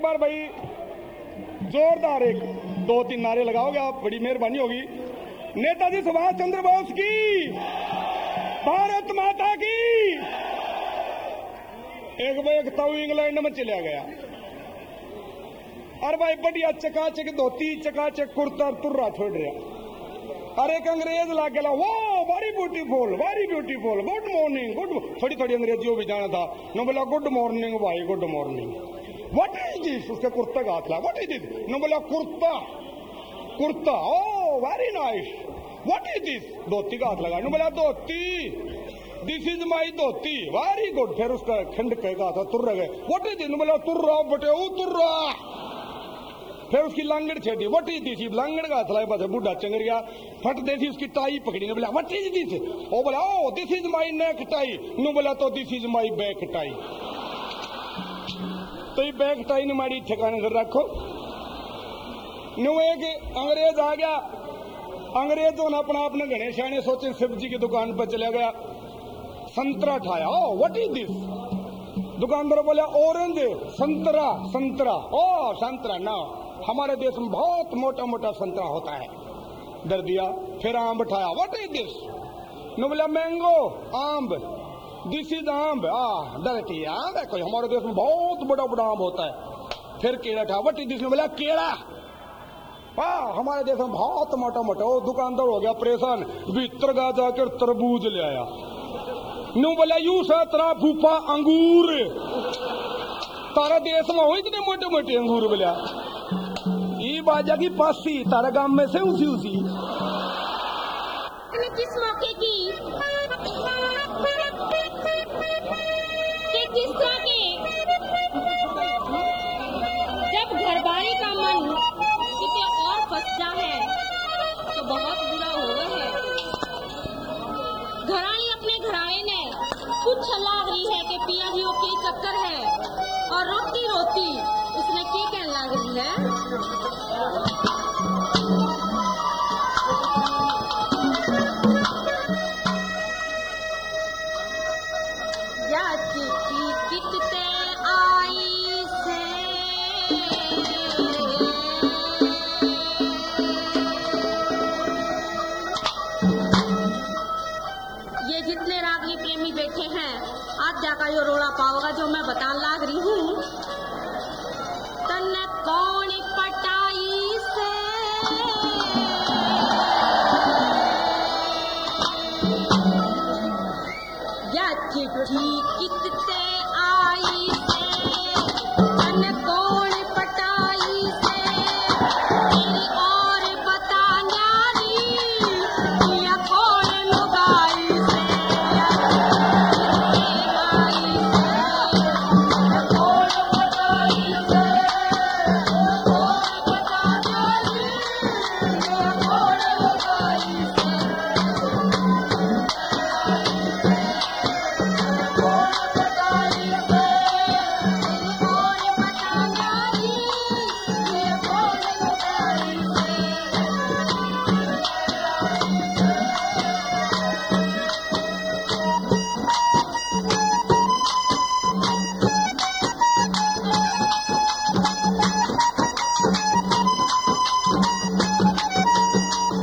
बार भाई जोरदार एक 2-3 नारे लगाओगे आप, बड़ी मेहरबानी होगी। नेताजी सुभाष चंद्र बोस की, भारत माता की। एक भाई एक ताऊ इंग्लैंड में चला गया, अरे भाई बढ़िया चकाचक धोती, चकाचक कुर्ता, तुर्रा छोड़ रहा। अरे एक अंग्रेज ला गया, वो वेरी ब्यूटीफुल, गुड मॉर्निंग, थोड़ी थोड़ी अंग्रेजियों भी जाना था। नो बोला गुड मॉर्निंग भाई, good morning. What is this? उसके कुर्ता का हाथ लगा, व्हाट इज दिस? नो बोला कुर्ता, oh very nice. What is this? धोती का हाथ लगा। नो बोला धोती, this is my dhoti, very good. फिर उसका खंड कहेगा था, तुर्रा गए, व्हाट इज दिस? नो बोला तुर्रा बटे, तुर्रा। फिर उसकी लांगड़ छेड़ी, व्हाट इज दिस? लांगड़ का हाथ लगा, बूढ़ा चंगरिया फट देसी उसकी टाई पकड़ी। ने बोला व्हाट इज दिस? ओ बोला oh this is my neck tie. नो बोला तो this is my back tie. तो ये बैक टाई ने मारी ठिकाने कर रखो। नो एक अंग्रेज आ गया, अंग्रेजों ने अपने घने शाने सोचे, सब्जी की दुकान पर चला गया, संतरा ठाया। Oh what is this? दुकानदार बोला ऑरेंज, संतरा। ओ संतरा ना, हमारे देश में बहुत मोटा मोटा संतरा होता है। डर दिया। फिर आम उठाया, व्हाट इज दिस? नो बोला मैंगो, आम, दिस इज आम। डरती आम है कोई, हमारे देश में बहुत बड़ा बड़ा आम होता है। फिर केला उठाया, व्हाट इज दिस? नो बोला केला। हमारे देश में बहुत मोटा मोटा। वो दुकानदार हो गया परेशान, भीतर गा जाकर तरबूज ले आया। नो बोला यू सतरा फूफा अंगूर, तारा देश में हो इतने मोटे मोटे अंगूर। बोला ये बाजा की पासी, तारा गांव में से उसी किस मौके की कि किस तरह के जब घरवाली का मन किसी और फंसता है तो बहुत बुरा होगा है। घरानी अपने घराने ने कुछ लाग रही है कि पिया जी के चक्कर है, और रोती रोती उसने की कहने लग रही है। ये जितने रागनी प्रेमी बैठे हैं, आज जाकर यो रोड़ा पाओगा जो मैं बताने लाग रही हूँ।